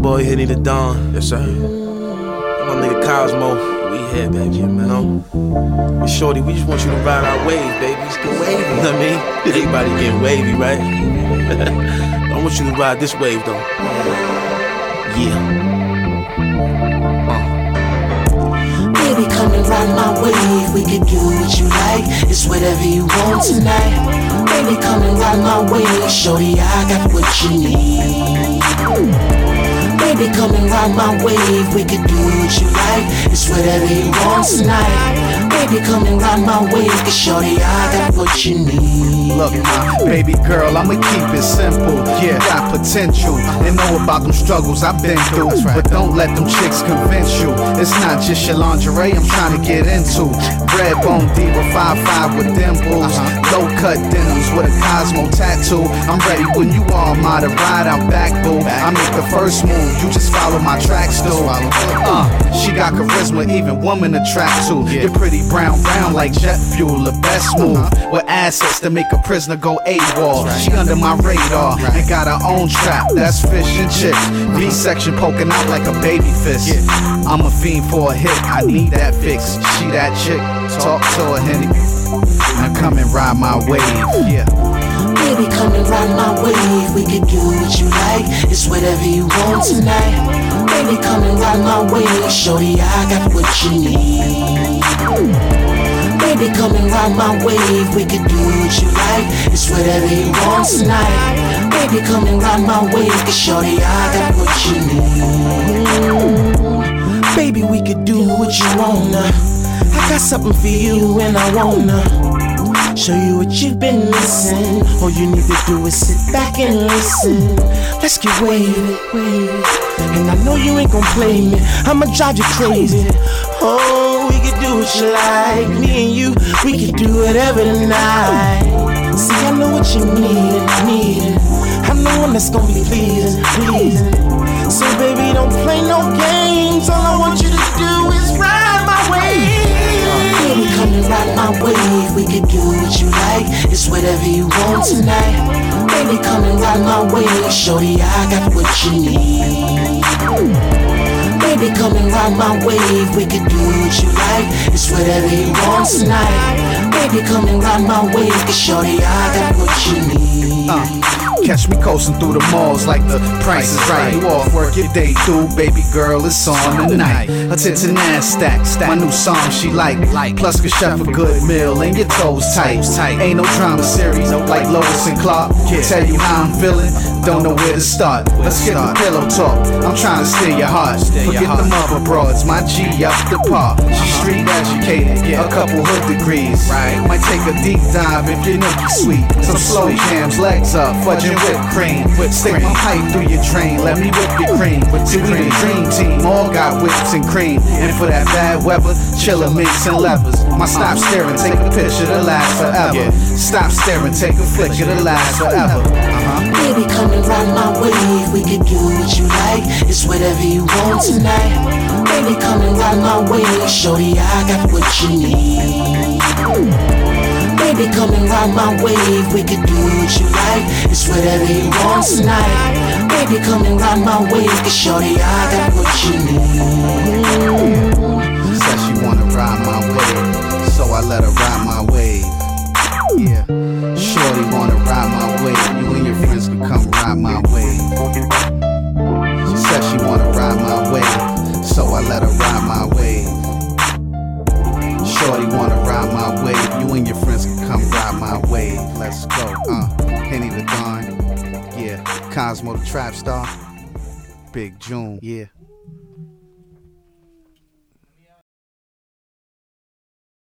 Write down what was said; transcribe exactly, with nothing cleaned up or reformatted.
boy Henny the Don. Yes, sir. My nigga Cosmo. We here, baby, you know. And Shorty, we just want you to ride our wave, baby. Just get wavy. You know what I mean? Everybody getting wavy, right? I want you to ride this wave, though. Yeah. Uh. Baby, come and ride my wave. We can do what you like. It's whatever you want tonight. Baby, come and ride my wave. Shorty, I got what you need. Baby, come and ride my wave. We can do what you like. It's whatever you want tonight. Baby, come and ride my wave. Cause shorty, I got what you need. Look, my baby girl, I'ma keep it simple. Yeah, got potential and know about them struggles I've been through. But don't let them chicks convince you. It's not just your lingerie I'm trying to get into. Red bone diva, five five with dimples, low cut denims with a Cosmo tattoo. I'm ready when you are, ma, to ride out back, boo. I make the first move, you just follow my tracks, though. Uh, she got charisma, even woman attract to. You're pretty brown, brown like jet fuel, the best move. With assets to make a prisoner go AWOL. She under my radar and got her own trap. That's fish and chips. V-section poking out like a baby fist. I'm a fiend for a hit. I need that fix. She that chick. Talk to her, Henny. Now come and ride my wave. Yeah. Baby, come and ride my wave. We can do what you like. It's whatever you want tonight. Baby, come and ride my wave. Shorty, I got what you need. Baby, come and ride my wave. We can do what you like. It's whatever you want tonight. Baby, come and ride my wave. Cause shorty, I got what you need. Baby, we could do what you wanna. I got something for you and I wanna show you what you've been missing. All you need to do is sit back and listen. Let's get wavy, wavy. And I know you ain't gon' play me. I'ma drive you crazy. Oh, we can do what you like. Me and you, we can do whatever tonight. See, I know what you need, need. I'm the one that's gon' be pleasing, pleasing. So baby, don't play no games. All I want you to do is ride my wave. Baby, come and ride my wave. We can do what you like. It's whatever you want tonight. Baby, come and ride my wave. Shorty, I got what you need. Baby, come and ride my wave. We can do what you like. It's whatever you want tonight. Baby, come and ride my wave. Cause shorty, I got what you need. Uh. Catch me coasting through the malls like the price is right. You off work your day through, baby girl, it's on tonight. Her tits and ass stack, my new song she like. Plus can chef a good meal and your toes tight. Ain't no drama series like Lois and Clark. Tell you how I'm feeling, don't know where to start. Let's get the pillow talk, I'm trying to steal your heart. Forget the mother broads, my G up the par. She street educated, a couple hood degrees. Might take a deep dive if you're nookie sweet. Some slow jams, legs up, fudging whipped cream. Stick my pipe through your drain, let me whip your cream. See, we the dream team, all got whips and cream. And for that bad weather, chiller minks and levers. My stop staring, take a picture to last forever. Stop staring, take a flick, it'll last forever. Uh-huh. Baby, come and ride my wave. We can do what you like. It's whatever you want tonight. Baby, come and ride my wave. Shorty, I got what you need. Baby, come and ride my wave. We can do what you like. It's whatever you want tonight. Baby, come and ride my wave. Cause shorty, I got what you need. She said she wanna ride my wave, so I let her ride my wave. Yeah, shorty wanna ride my wave. You and your friends can come ride my wave. She said she wanna ride my wave, so I let her ride my wave. Shorty wanna ride my wave. You and your friends can come ride my wave. Let's go. Uh, Henny the Don. Yeah, Cosmo the Trap Star. Big June. Yeah.